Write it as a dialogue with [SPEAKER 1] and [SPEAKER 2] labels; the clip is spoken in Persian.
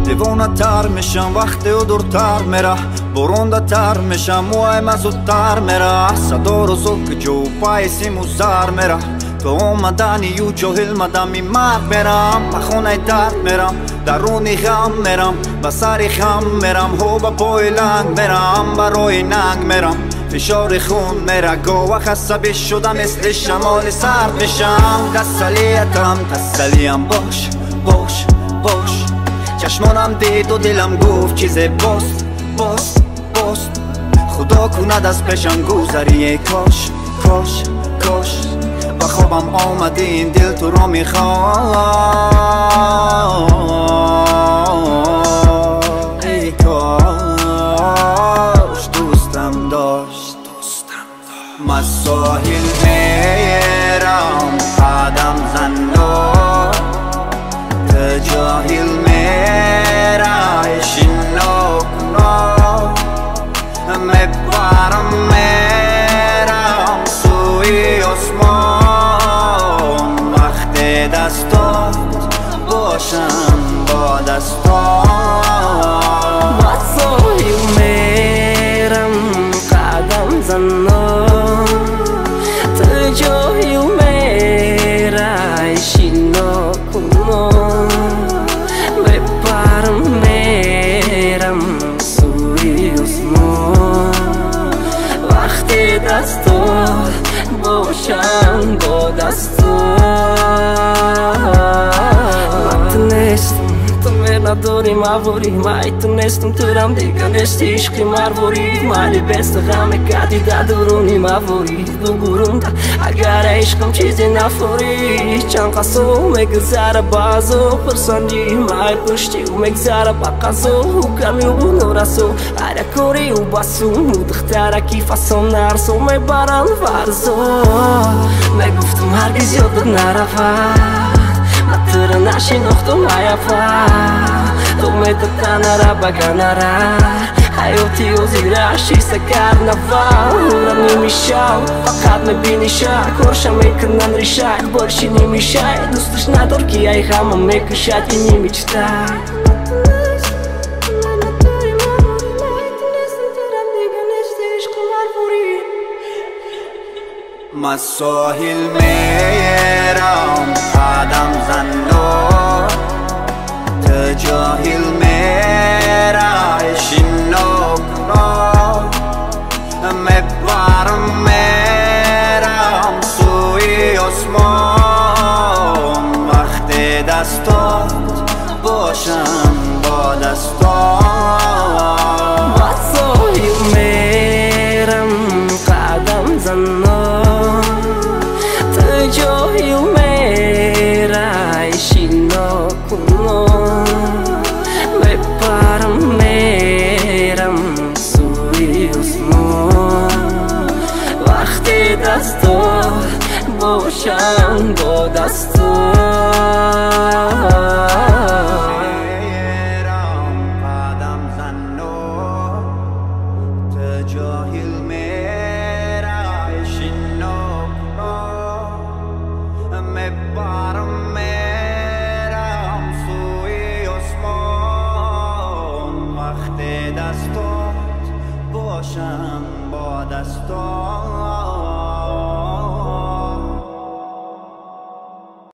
[SPEAKER 1] دیوانه تر میشم وقتی او دورتر میره، برونده تر میشم موهایم زودتر میره، صدا رو زک جو پای سیم و زر میره، تو اومدنی یو جاهل مدم این مرد میرم، به خونه درد میرم، درونی غم میرم، به سری خم میرم، هو به پای لنگ میرم، برای ننگ میرم، فشار خون میره، گوه خسته شدم مثل شمال سرد میشم. تسلیم باش باش باش، چشمانم دید و دلم گفت چیز باست باست باست، خدا کند از پیشم گذری کاش کاش کاش، به خوابم آمده این دل تو را میخواد، ای کاش دوستم داشت. من ساحل میرم قدم زنان، تو جاهل میرای شناکنا، میبرم میرم سوی آسمان، وقتی دستات باشم با دستان.
[SPEAKER 2] من ساحل میرم قدم زنان، تو جاهل میرای شناکنا، میبرم میرم سوی آسمان، وقتی دستات باشم با دستات. تو نداری مواری، من تونستم ترم دیگه نشتی عشقی مرواری، مالی بست غم کردی در درونی مواری، بگورم اگر عشقم چیزی نفوری، چند قصو مگذره بازو پرسندی مای پشتی و مگذره با قصو کمی و نورسو هر کوری و باسو دختره کی فاسم نرسو میبرن فرزو، میگفتم هرگز یادت نرفت، تر نشناختم عیفا، تو میتتنره بگنره حیاتی و زیرشی سکر نفر نمیشه، فقط میبینیشه کارش میکنن ریشه، بارشی نمیشه دوستش ندار که ای غمم میکشد این نمیچته.
[SPEAKER 1] من ساحل میرم قدم زنان، تو جاهل میرای شناکنا، میبرم میرم سوی آسمان، وقتی دستات باشم با دستان.
[SPEAKER 2] من ساحل میرم قدم زنان، تو جاهل میرای شناکنا، میبرم میرم سوی آسمان، وقتی دستات باشم با دستات.
[SPEAKER 1] قدم زنان، تو جاهل میرای شناکنا، میبرم میرم سوی آسمان، وقتی دستات باشم با دستات.